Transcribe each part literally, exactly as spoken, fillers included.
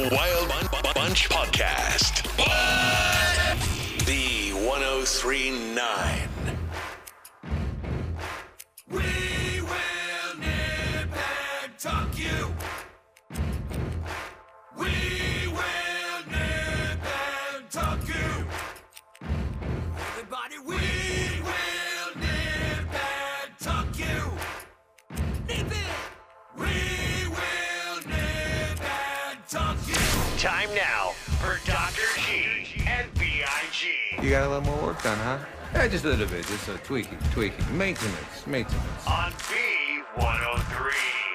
Wild Bunch Podcast. What? The one oh three point nine. We will nip and tuck you. We will nip and tuck you. Everybody, we will nip and tuck you. Nip it. We will nip and tuck you. Time now for Doctor G and B I G. You got a little more work done, huh? Yeah, just a little bit. Just a tweaking, tweaking. Maintenance, maintenance. On B one oh three.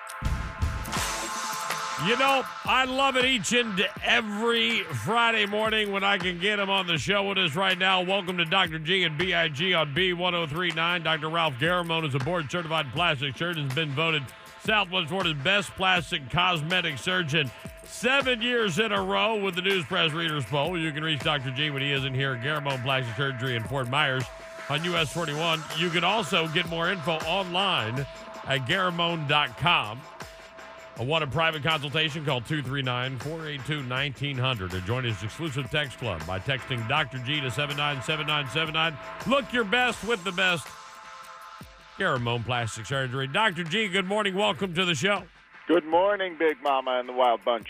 You know, I love it each and every Friday morning when I can get him on the show with us right now. Welcome to Doctor G and B I G on B one oh three point nine. Doctor Ralph Garamone is a board-certified plastic surgeon and has been voted Southwest Florida's best plastic cosmetic surgeon seven years in a row with the News Press Readers Poll. You can reach Doctor G when he isn't here at Garamone Plastic Surgery in Fort Myers on U S forty-one. You can also get more info online at garamone dot com. I want a private consultation? Call two three nine, four eight two, one nine hundred or join his exclusive text club by texting Doctor G to seven nine seven nine seven nine. Look your best with the best. Garamone Plastic Surgery. Doctor G, good morning. Welcome to the show. Good morning, Big Mama and the Wild Bunch.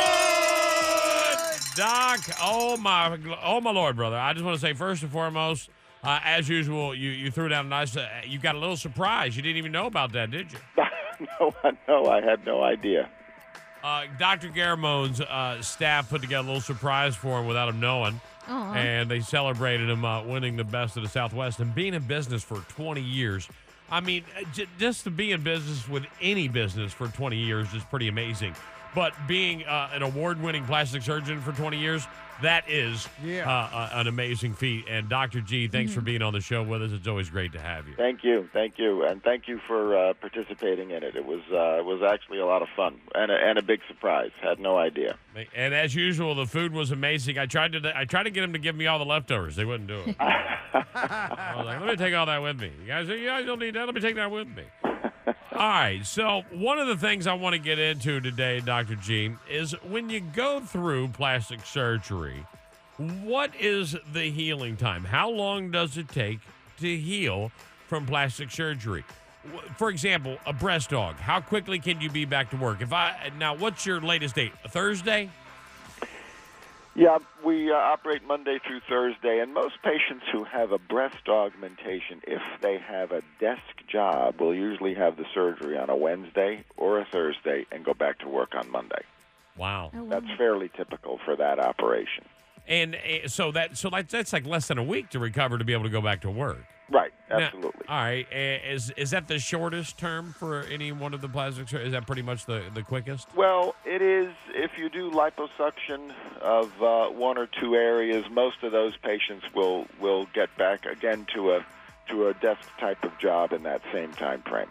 What? Doc, oh my, oh my Lord, brother. I just want to say, first and foremost, uh, as usual, you, you threw down a nice, uh, you got a little surprise. You didn't even know about that, did you? no, no, I had no idea. Uh, Doctor Garamone's uh, staff put together a little surprise for him without him knowing. Aww. And they celebrated him uh, winning the Best of the Southwest and being in business for twenty years. I mean, j- just to be in business with any business for twenty years is pretty amazing. But being uh, an award-winning plastic surgeon for twenty years, that is Yeah. uh, uh, an amazing feat. And Doctor G, thanks Mm-hmm. for being on the show with us. It's always great to have you. Thank you, thank you, and thank you for uh, participating in it. It was uh, it was actually a lot of fun and a, and a big surprise. Had no idea. And as usual, the food was amazing. I tried to I tried to get them to give me all the leftovers. They wouldn't do it. I was like, let me take all that with me. You guys, you guys don't need that. Let me take that with me. All right. So one of the things I want to get into today, Doctor G, is when you go through plastic surgery, what is the healing time? How long does it take to heal from plastic surgery? W- For example, a breast dog. How quickly can you be back to work? If I now, what's your latest date? A Thursday? Yeah, we uh, operate Monday through Thursday, and most patients who have a breast augmentation, if they have a desk job, will usually have the surgery on a Wednesday or a Thursday and go back to work on Monday. Wow. Oh, wow. That's fairly typical for that operation. And uh, so that so like that's like less than a week to recover to be able to go back to work. Right, Now- absolutely. all right. Uh, is is that the shortest term for any one of the plastic surgery? Is that pretty much the, the quickest? Well, it is if you do liposuction of uh, one or two areas, most of those patients will, will get back again to a to a desk type of job in that same time frame.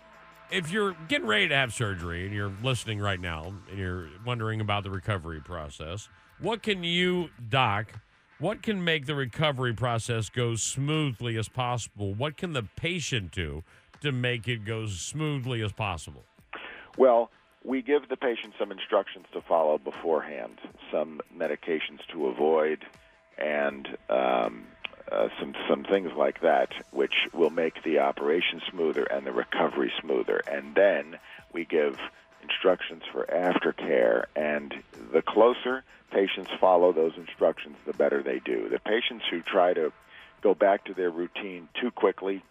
If you're getting ready to have surgery and you're listening right now and you're wondering about the recovery process, what can you, Doc, what can make the recovery process go smoothly as possible? What can the patient do to make it go as smoothly as possible? Well, we give the patient some instructions to follow beforehand, some medications to avoid, and um, uh, some some things like that, which will make the operation smoother and the recovery smoother. And then we give instructions for aftercare, and the closer patients follow those instructions, the better they do. The patients who try to go back to their routine too quickly,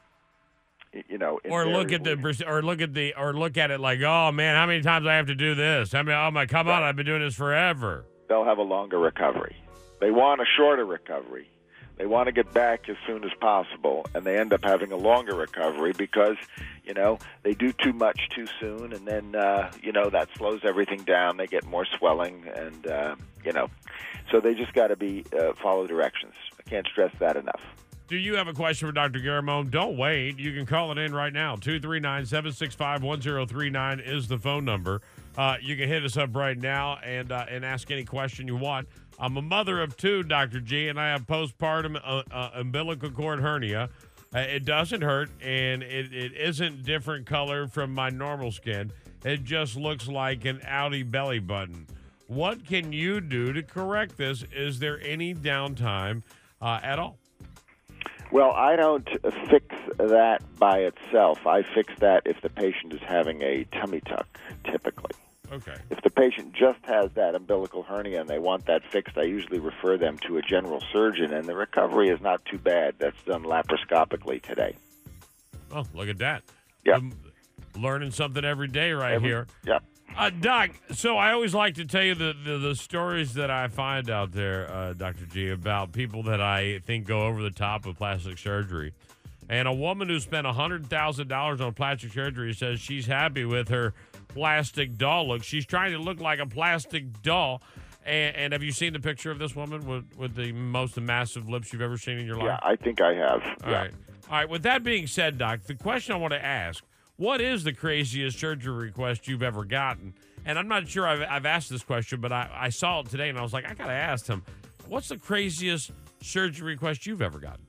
you know, Or look at the invariably- or look at the or look at it like, oh man, how many times I have to do this? I mean, oh my, come on, I've been doing this forever. they'll have a longer recovery. They want a shorter recovery. They want to get back as soon as possible, and they end up having a longer recovery because, you know, they do too much too soon, and then, uh, you know, that slows everything down. They get more swelling, and, uh, you know, so they just got to be uh, follow directions. I can't stress that enough. Do you have a question for Doctor Garamone? Don't wait. You can call it in right now. two three nine, seven six five, one zero three nine is the phone number. Uh, you can hit us up right now and uh, and ask any question you want. I'm a mother of two, Doctor G, and I have postpartum uh, uh, umbilical cord hernia. Uh, it doesn't hurt, and it, it isn't different color from my normal skin. It just looks like an Audi belly button. What can you do to correct this? Is there any downtime uh, at all? Well, I don't fix that by itself. I fix that if the patient is having a tummy tuck, typically. Okay. If the patient just has that umbilical hernia and they want that fixed, I usually refer them to a general surgeon, and the recovery is not too bad. That's done laparoscopically today. Oh, look at that. Yeah. I'm learning something every day right Every- here. Yeah. Uh, Doc, so I always like to tell you the, the, the stories that I find out there, uh, Doctor G, about people that I think go over the top with plastic surgery. And a woman who spent one hundred thousand dollars on plastic surgery says she's happy with her plastic doll look. She's trying to look like a plastic doll. And, and have you seen the picture of this woman with, with the most massive lips you've ever seen in your life? Yeah, I think I have. All yeah. right. All right. With that being said, Doc, the question I want to ask, what is the craziest surgery request you've ever gotten? And I'm not sure I've, I've asked this question, but I, I saw it today and I was like, I got to ask him, what's the craziest surgery request you've ever gotten?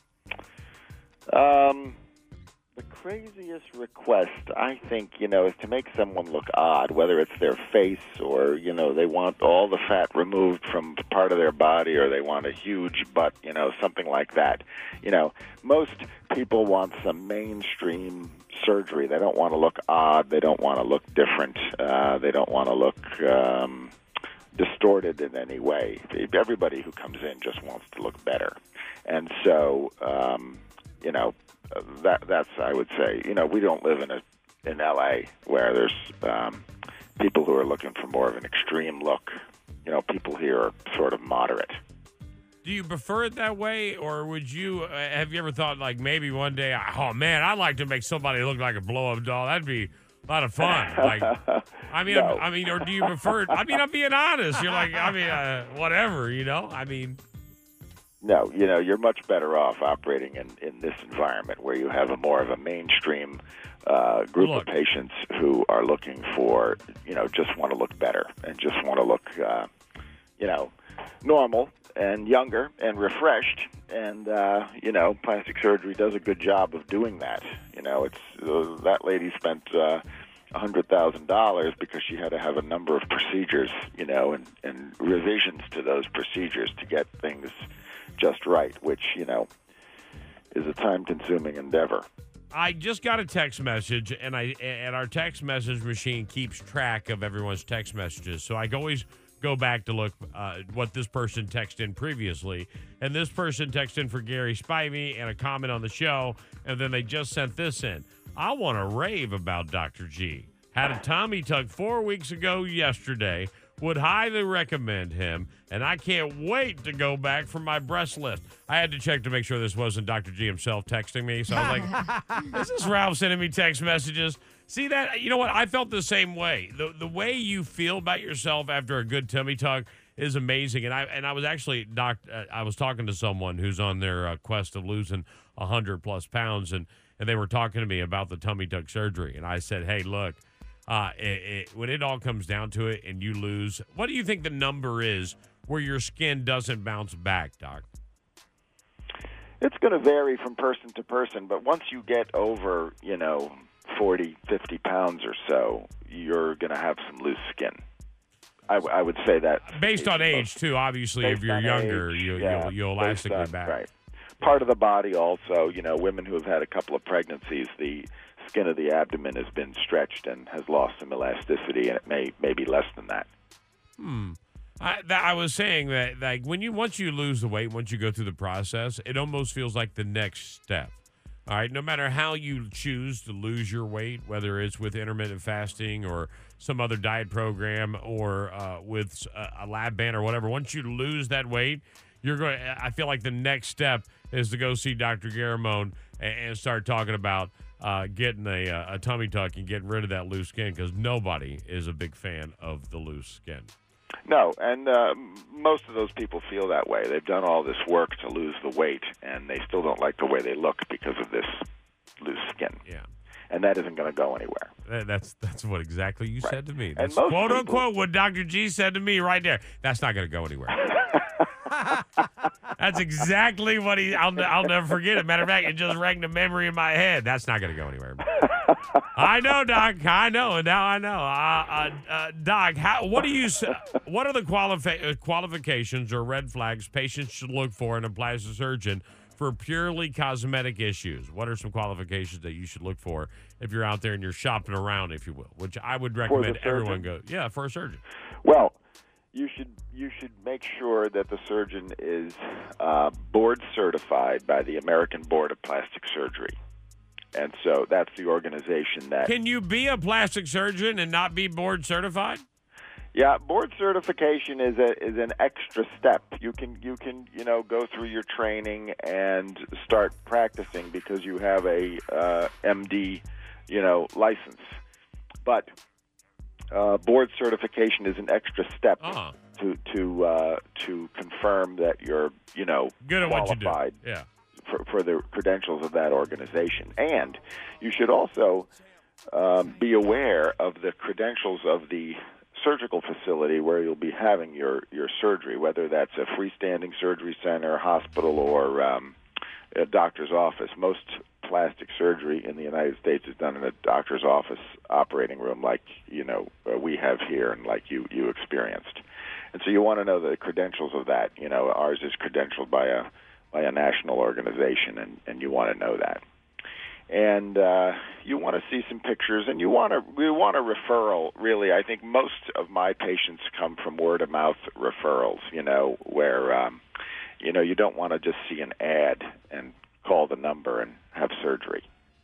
Um, the craziest request, I think, you know, is to make someone look odd, whether it's their face or, you know, they want all the fat removed from part of their body or they want a huge butt, you know, something like that. You know, most people want some mainstream surgery. They don't want to look odd. They don't want to look different. Uh, they don't want to look um, distorted in any way. Everybody who comes in just wants to look better. And so, um, you know, that that's, I would say, you know, we don't live in a in L A where there's um, people who are looking for more of an extreme look. You know, people here are sort of moderate. Do you prefer it that way, or would you, uh, have you ever thought, like, maybe one day, oh, man, I'd like to make somebody look like a blow-up doll. That'd be a lot of fun. Like, I mean, No. I mean, or do you prefer it? I mean, I'm being honest. You're like, I mean, uh, whatever, you know? I mean... No, you know, you're much better off operating in, in this environment where you have a more of a mainstream uh, group Look. of patients who are looking for, you know, just want to look better and just want to look, uh, you know, normal and younger and refreshed. And, uh, you know, plastic surgery does a good job of doing that. You know, it's uh, that lady spent uh, one hundred thousand dollars because she had to have a number of procedures, you know, and, and revisions to those procedures to get things just right, which, you know, is a time-consuming endeavor. I just got a text message, and I and our text message machine keeps track of everyone's text messages. So I can always go back to look uh, what this person texted in previously. And this person texted in for Gary Spivey and a comment on the show, and then they just sent this in. I want to rave about Doctor G. Had a tummy tuck four weeks ago yesterday. Would highly recommend him, and I can't wait to go back for my breast lift. I had to check to make sure this wasn't Doctor G himself texting me, so I was like, is this Ralph sending me text messages? See that? You know what? I felt the same way. The the way you feel about yourself after a good tummy tuck is amazing, and I and I was actually, doc, uh, I was talking to someone who's on their uh, quest of losing one hundred plus pounds, and, and they were talking to me about the tummy tuck surgery, and I said, hey, look, Uh, it, it, when it all comes down to it and you lose, what do you think the number is where your skin doesn't bounce back, Doc? It's going to vary from person to person, but once you get over, you know, forty, fifty pounds or so, you're going to have some loose skin. I, w- I would say that. Based on age, too, obviously. If Based you're on younger, age, you, yeah, you'll, you'll based elastically on- back. Right. Part of the body also, you know, women who have had a couple of pregnancies, the skin of the abdomen has been stretched and has lost some elasticity, and it may, may be less than that. Hmm. I, that, I was saying that, like, when you once you lose the weight, once you go through the process, it almost feels like the next step. All right, no matter how you choose to lose your weight, whether it's with intermittent fasting or some other diet program or uh, with a, a lab band or whatever, once you lose that weight, you're going. I feel like the next step is to go see Doctor Garamone and, and start talking about uh, getting a, a, a tummy tuck and getting rid of that loose skin, because nobody is a big fan of the loose skin. No, and uh, most of those people feel that way. They've done all this work to lose the weight, and they still don't like the way they look because of this loose skin. Yeah. And that isn't going to go anywhere. That- That's that's what exactly you Right. said to me. And That's most quote people- unquote what Doctor G said to me right there. That's not going to go anywhere. That's exactly what he. I'll I'll never forget it. Matter of fact, it just rang the memory in my head. That's not going to go anywhere. I know, Doc. I know. Now I know. Uh, uh, uh, Doc, how, what do you? s- What are the qualifi- uh, qualifications or red flags patients should look for in a plastic surgeon for purely cosmetic issues? What are some qualifications that you should look for if you're out there and you're shopping around, if you will? Which I would recommend everyone go. Yeah, for a surgeon. Well, you should you should make sure that the surgeon is uh, board certified by the American Board of Plastic Surgery. And so that's the organization that. Can you be a plastic surgeon and not be board certified? Yeah, board certification is a is an extra step. You can you can you know go through your training and start practicing because you have a uh, M D, you know, license. But uh, board certification is an extra step Uh-huh. to to uh, to confirm that you're you know Good at what you do. qualified. Yeah. For, for the credentials of that organization. And you should also um, be aware of the credentials of the surgical facility where you'll be having your, your surgery, whether that's a freestanding surgery center, hospital, or um, a doctor's office. Most plastic surgery in the United States is done in a doctor's office operating room like, you know, uh, we have here and like you, you experienced. And so you want to know the credentials of that. You know, ours is credentialed by a by a national organization, and, and you want to know that. And uh, you want to see some pictures, and you want to we want a referral. Really, I think most of my patients come from word of mouth referrals. You know, where um, you know you don't want to just see an ad and call the number and have surgery.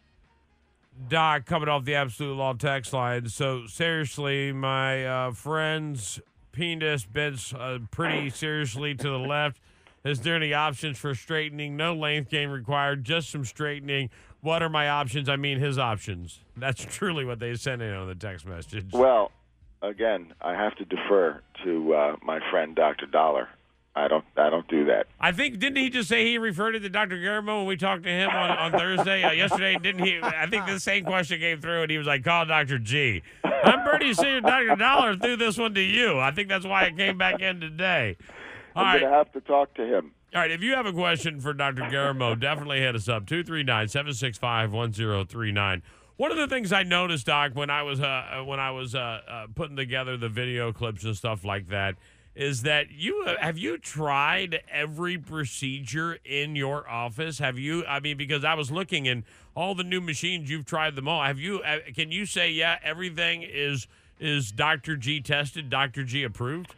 Doc, coming off the Absolute Law text line. So seriously, my uh, friend's penis bends uh, pretty seriously to the left. Is there any options for straightening? No length gain required, just some straightening. What are my options? I mean, his options. That's truly what they sent in on the text message. Well, again, I have to defer to uh, my friend Doctor Dollar. I don't. I don't do that. I think, didn't he just say he referred it to Doctor Garamo when we talked to him on, on Thursday? Uh, yesterday, didn't he? I think the same question came through, and he was like, call Doctor G. I'm pretty sure Doctor Dollar threw this one to you. I think that's why it came back in today. All I'm right. going to have to talk to him. All right, if you have a question for Doctor Garamo, definitely hit us up, two three nine, seven six five, one zero three nine. One of the things I noticed, Doc, when I was uh, when I was uh, uh, putting together the video clips and stuff like that, is that you uh, have you tried every procedure in your office? Have you? I mean, because I was looking and all the new machines, you've tried them all. Have you? Uh, can you say, yeah, everything is is Doctor G tested, Doctor G approved?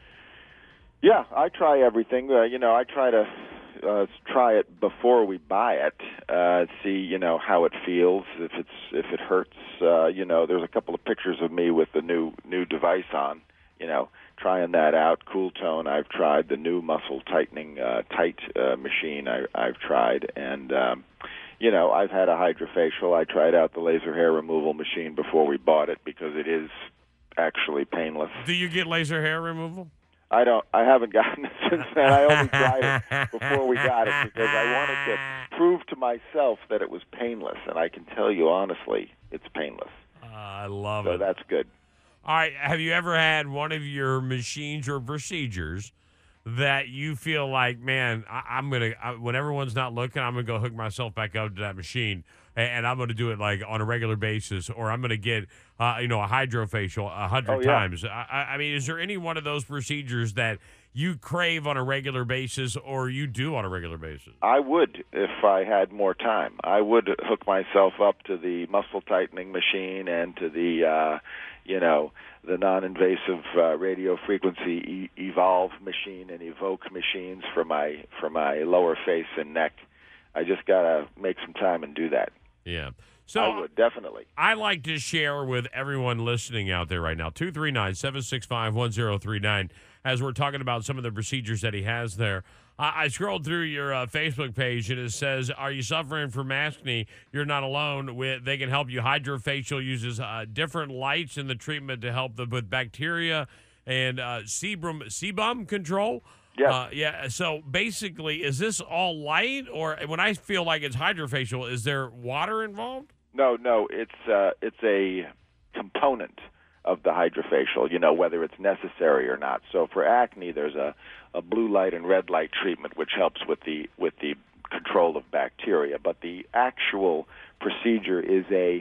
Yeah, I try everything. Uh, you know, I try to uh, try it before we buy it. Uh, see, you know, how it feels. If it's if it hurts. Uh, you know, there's a couple of pictures of me with the new new device on. You know, trying that out. Cool Tone. I've tried the new muscle tightening uh, tight uh, machine. I, I've tried, and um, you know, I've had a hydrofacial. I tried out the laser hair removal machine before we bought it because it is actually painless. Do you get laser hair removal? I don't. I haven't gotten it since then. I only tried it before we got it because I wanted to prove to myself that it was painless, and I can tell you honestly, it's painless. Uh, I love So it. that's good. All right. Have you ever had one of your machines or procedures that you feel like, man, I, I'm going to, when everyone's not looking, I'm going to go hook myself back up to that machine and, and I'm going to do it like on a regular basis, or I'm going to get, uh, you know, a hydrofacial a hundred Oh, yeah. times. I, I mean, is there any one of those procedures that you crave on a regular basis or you do on a regular basis? I would if I had more time. I would hook myself up to the muscle tightening machine and to the, uh, you know, the non-invasive uh, radio frequency e- Evolve machine and Evoke machines for my for my lower face and neck. I just gotta make some time and do that. Yeah. So I would definitely. I like to share with everyone listening out there right now, two three nine, seven six five, one zero three nine, as we're talking about some of the procedures that he has there. I, I scrolled through your uh, Facebook page, and it says, are you suffering from acne? You're not alone. With, they can help you. Hydrofacial uses uh, different lights in the treatment to help the, with bacteria and uh, sebum, sebum control. Yes. Uh, yeah. So basically, is this all light, or when I feel like it's hydrofacial, is there water involved? No, no, it's uh, it's a component of the hydrofacial, you know, whether it's necessary or not. So for acne, there's a, a blue light and red light treatment which helps with the with the control of bacteria. But the actual procedure is a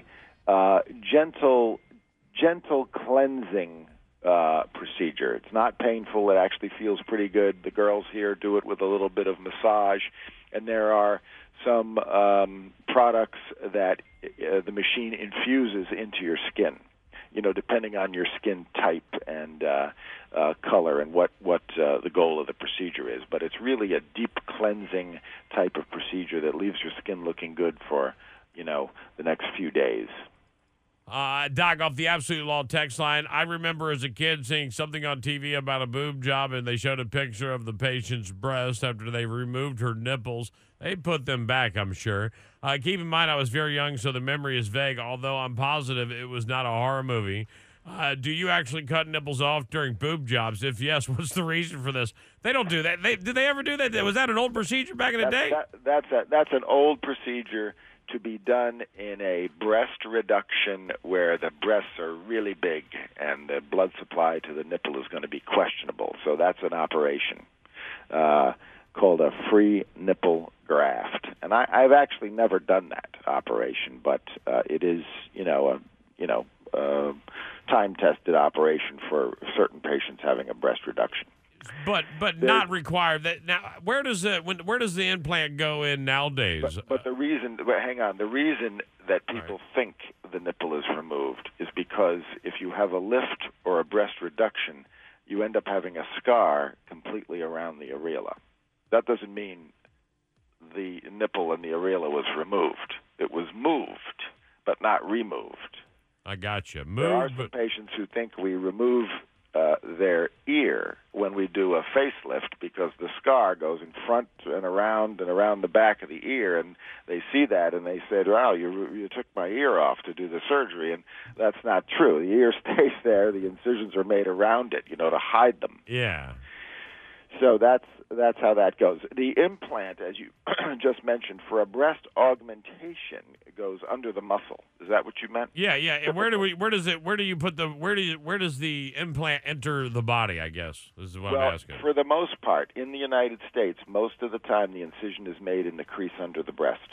uh, gentle, gentle cleansing uh, procedure. It's not painful. It actually feels pretty good. The girls here do it with a little bit of massage, and there are some um, products that uh, the machine infuses into your skin, you know, depending on your skin type and uh, uh, color and what, what uh, the goal of the procedure is. But it's really a deep cleansing type of procedure that leaves your skin looking good for, you know, the next few days. Uh, Doc, off the Absolute Law text line, I remember as a kid seeing something on T V about a boob job, and they showed a picture of the patient's breast after they removed her nipples. They put them back, I'm sure. Uh, keep in mind, I was very young, so the memory is vague, although I'm positive it was not a horror movie. Uh, do you actually cut nipples off during boob jobs? If yes, what's the reason for this? They don't do that. They, did they ever do that? Was that an old procedure back in the That's, day? that, that's, a, that's an old procedure to be done in a breast reduction where the breasts are really big and the blood supply to the nipple is going to be questionable. So that's an operation uh, called a free nipple graft. And I, I've actually never done that operation, but uh, it is, you know, a you know uh, time-tested operation for certain patients having a breast reduction. But but There's, not required. That now, where does it when where does the implant go in nowadays? But, but the reason, but hang on, the reason that people right. think the nipple is removed is because if you have a lift or a breast reduction, you end up having a scar completely around the areola. That doesn't mean the nipple and the areola was removed. It was moved, but not removed. I got you. Moved, there are some but patients who think we remove Uh, their ear when we do a facelift because the scar goes in front and around and around the back of the ear, and they see that and they said, wow, you, you took my ear off to do the surgery, and that's not true. The ear stays there. The incisions are made around it, you know, to hide them. yeah. So that's that's how that goes. The implant, as you just mentioned, for a breast augmentation goes under the muscle. Is that what you meant? Yeah, yeah. And where do we? Where does it? Where do you put the? Where do you? Where does the implant enter the body? I guess this is what well, I'm asking. For the most part, in the United States, most of the time the incision is made in the crease under the breast.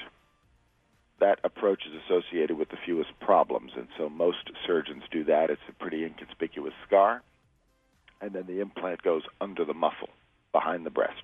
That approach is associated with the fewest problems, and so most surgeons do that. It's a pretty inconspicuous scar, and then the implant goes under the muscle, behind the breast.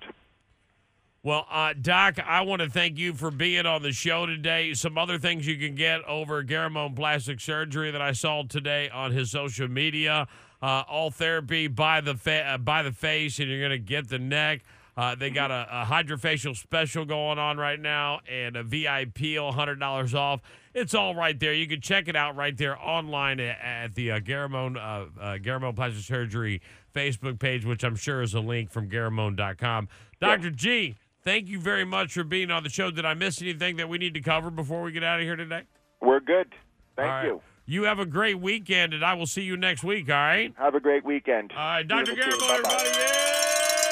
Well, uh, Doc, I want to thank you for being on the show today. Some other things you can get over Garamone Plastic Surgery that I saw today on his social media. Uh, all therapy by the fa- uh, by the face, and you're going to get the neck. Uh, they got a, a hydrofacial special going on right now and a V I P one hundred dollars off. It's all right there. You can check it out right there online at, at the uh, Garamone, uh, uh, Garamone Plastic Surgery Facebook page, which I'm sure is a link from Garamone dot com. Doctor G, thank you very much for being on the show. Did I miss anything that we need to cover before we get out of here today? We're good. Thank All right. you. You have a great weekend, and I will see you next week, all right? Have a great weekend. All right, Doctor Beautiful too. Garamone, Bye-bye. everybody.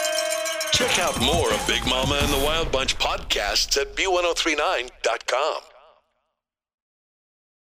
Yeah! Check out more of Big Mama and the Wild Bunch podcasts at B ten thirty-nine dot com.